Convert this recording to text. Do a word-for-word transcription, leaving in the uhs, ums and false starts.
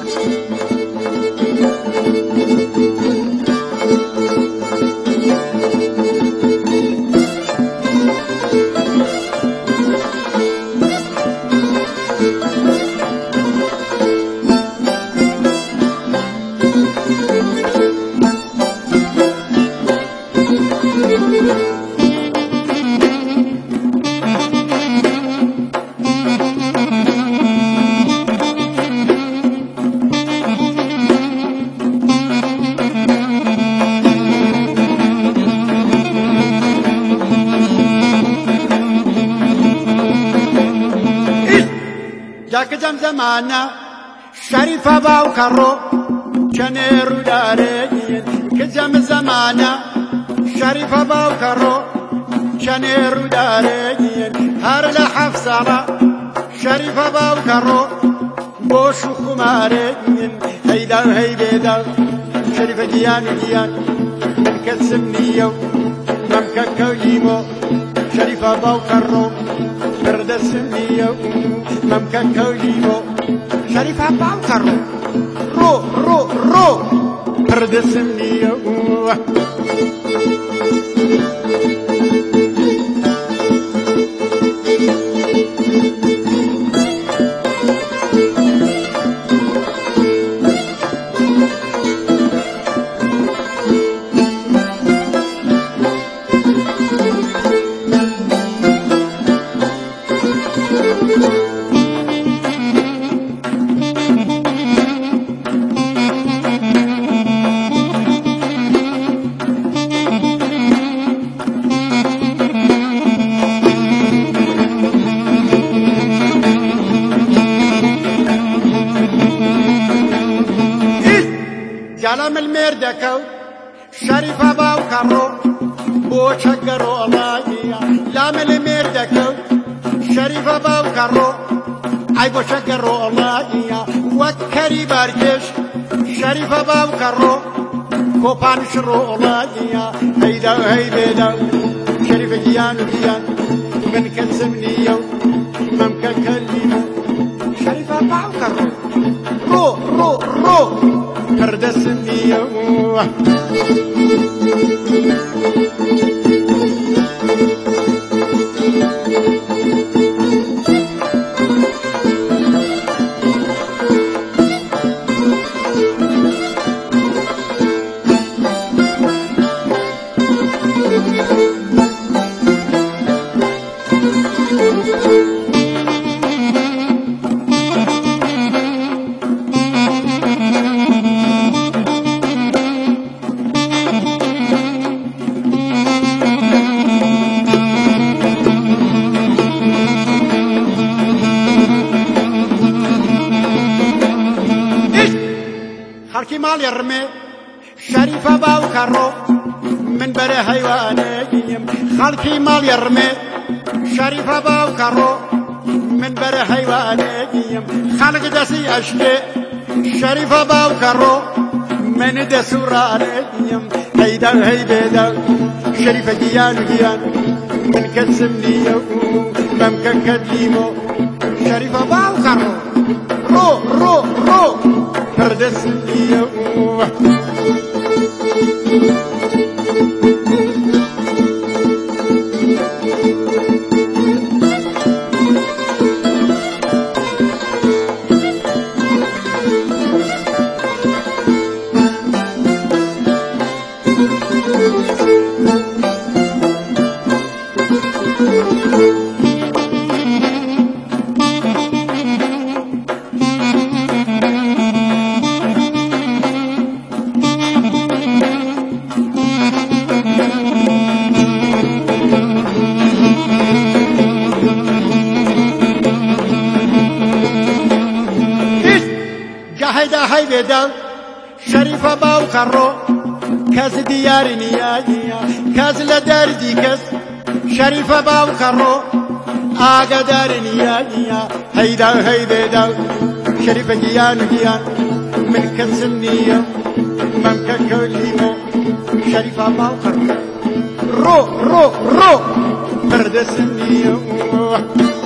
جاك جم زمانا شريفة باو كرو شنيرو دارين كجم زمانا شريفة باو كرو شنيرو دارين هر لحفصة شريفة باو كرو بوشو خمارين هيدا هيدا شريفة جيان جيان من كسبني يوم ممكن كوجيمو شريفة باو كرو بردسني يوم ممكن كوجيمو شريفة باو كرو رو رو رو بردسني يوم جالم المردكو شريفة باو كرو بو شجرو الله لام المردكو شريفة باو كرو اي بو شجرو الله وكري بارجش شريفة باو كرو كوبان شرو الله هيدا هيدا شريفة جيان جيان من كسبني يوم ممكن كلمه شريفة باو كرو رو رو رو بردسني يوم خلقي مال يرمي شريفة باو كرو من بره حيواني خلقي مال يرمي شريفة باو كرو من بره حيواني خلق دسي أشكي شريفة باو كرو من دسوراني هيدا هيدا شريفة جيان جيان من كسمني ممكن كديمو شريفة باو كرو رو رو رو بردسني يوم هيدا هيدا شريفة باو كرو كاز ديار نياجيا كاز لدار دي كاز شريفة باو كرو آغا دار نياجيا هيدا هيدا شريفة جيان جيان من كسنية ممكن كلمة شريفة باو كرو رو رو رو بردسنية